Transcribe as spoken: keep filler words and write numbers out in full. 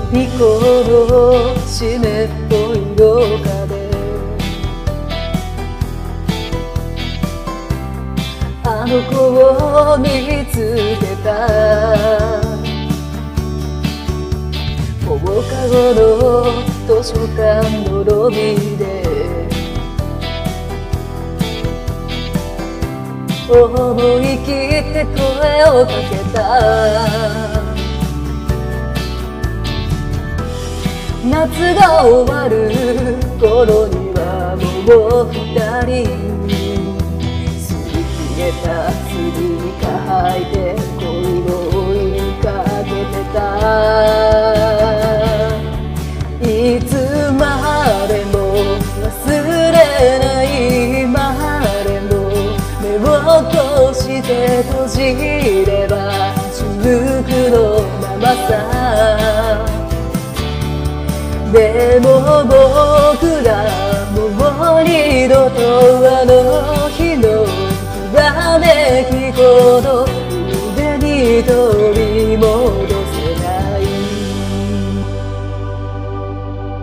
ピコの湿っぽい廊下であの子を見つけた。放課後の図書館のロビーで思い切って声をかけた。夏が終わる頃にはもう二人すり切れた杉に書いて恋を追いかけてた。いつまでも忘れないまでも目を閉じて閉じれば純白のままさ。でも僕らもう二度とあの日のきらめきほど腕に飛び